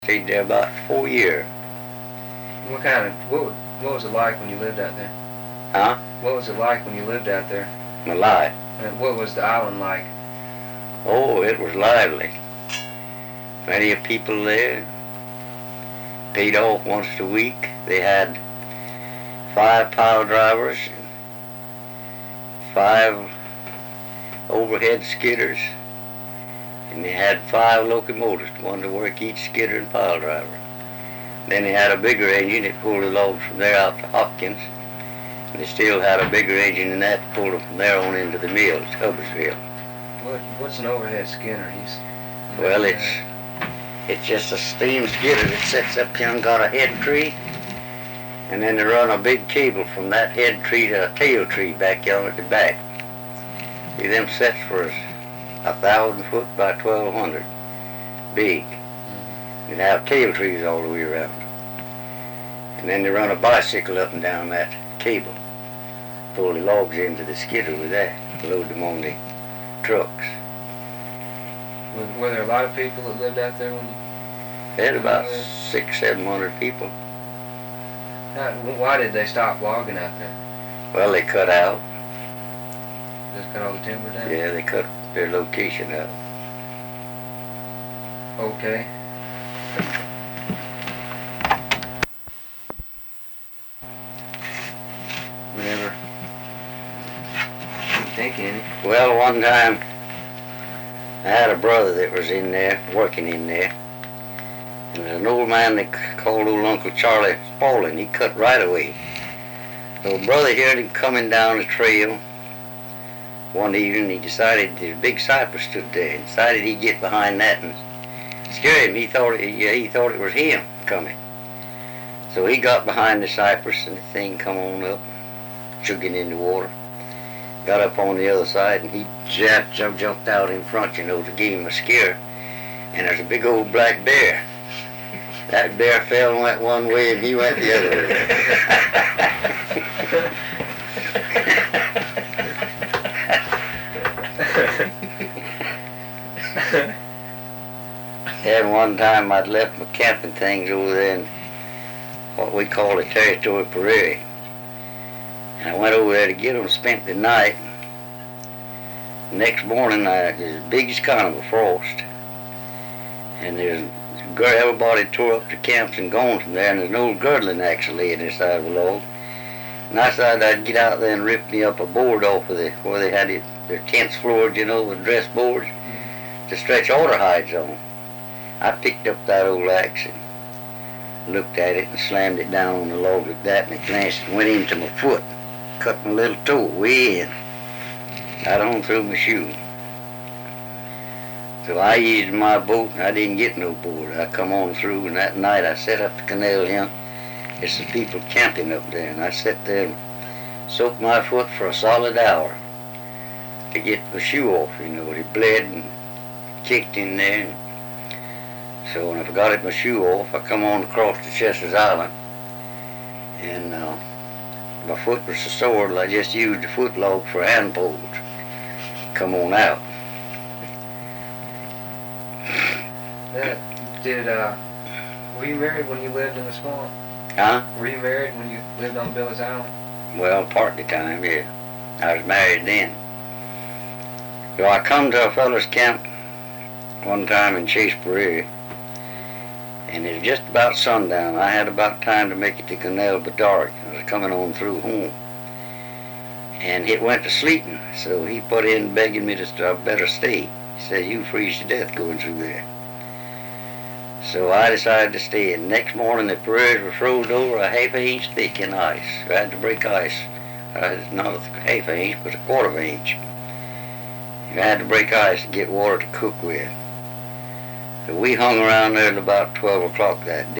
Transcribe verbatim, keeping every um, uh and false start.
Stayed there about four years. What kind of what wa- what was it like when you lived out there? Huh? What was it like when you lived out there? My life. And what was the island like? Oh, it was lively. Plenty of people there. Paid off once a week. They had five pile drivers, five overhead skidders, and they had five locomotives, one to work each skidder and pile driver. Then they had a bigger engine that pulled the logs from there out to Hopkins. And they still had a bigger engine than that to pull them from there on into the mills, Hubbardsville. What what's an overhead skinner? He's Well, it's it's just a steam skidder that sits up here and got a head tree, and then they run a big cable from that head tree to a tail tree back yonder at the back. See, them sets for a thousand foot by twelve hundred, big. Mhm. They have tail trees all the way around. And then they run a bicycle up and down that cable, pull the logs into the skidder with that, load them on the trucks. Were, were there a lot of people that lived out there when you? They had about six, seven hundred people. How, why did they stop logging out there? Well, they cut out. Just cut all the timber down? Yeah, they cut their location out. Okay. Whatever. Didn't think any. Well, one time I had a brother that was in there, working in there, and there's an old man they c- called old Uncle Charlie Spaulding. He cut right away. So brother heard him coming down the trail one evening. He decided the big cypress stood there, and decided he'd get behind that and scare him. He thought it, yeah, he thought it was him coming. So he got behind the cypress, and the thing come on up, chugging in the water. Got up on the other side, and he jumped, jumped, jumped out in front, you know, to give him a scare. And there's a big old black bear. That bear fell and went one way, and he went the other way. And one time I'd left my camping things over there in what we call the Territory Prairie. And I went over there to get them, spent the night. Next morning, I, it was as big as kind of a frost. And there's everybody tore up the camps and gone from there, and there's an old girdling actually in the side of the log. And I decided I'd get out there and rip me up a board off of the where they had it, their tents floored, you know, with dress boards Mhm. to stretch otter hides on. I picked up that old axe and looked at it and slammed it down on the log like that, and it glanced and went into my foot. Cut my little toe way in. Got on through my shoe. So I used my boat, and I didn't get no board. I come on through, and that night I set up the canal here. There's some people camping up there, and I sat there and soaked my foot for a solid hour to get the shoe off, you know. It bled and kicked in there. And so when I got it, my shoe off, I come on across to Chester's Island, and uh, my foot was so sore that I just used the foot log for hand poles. Come on out. That, did uh, were you married when you lived in the swamp? Huh? Were you married when you lived on Billy's Island? Well, part of the time, yeah. I was married then. So I come to a feller's camp one time in Chase Prairie, and it was just about sundown. I had about time to make it to Canal but dark. I was coming on through home. And it went to sleeping, so he put in begging me to st- I better stay. He said, you freeze to death going through there. So I decided to stay, and next morning the prairies were froze over a half an inch thick in ice. I had to break ice. Uh, not a half an inch, but a quarter of an inch. I had to break ice to get water to cook with. So we hung around there till about twelve o'clock that day.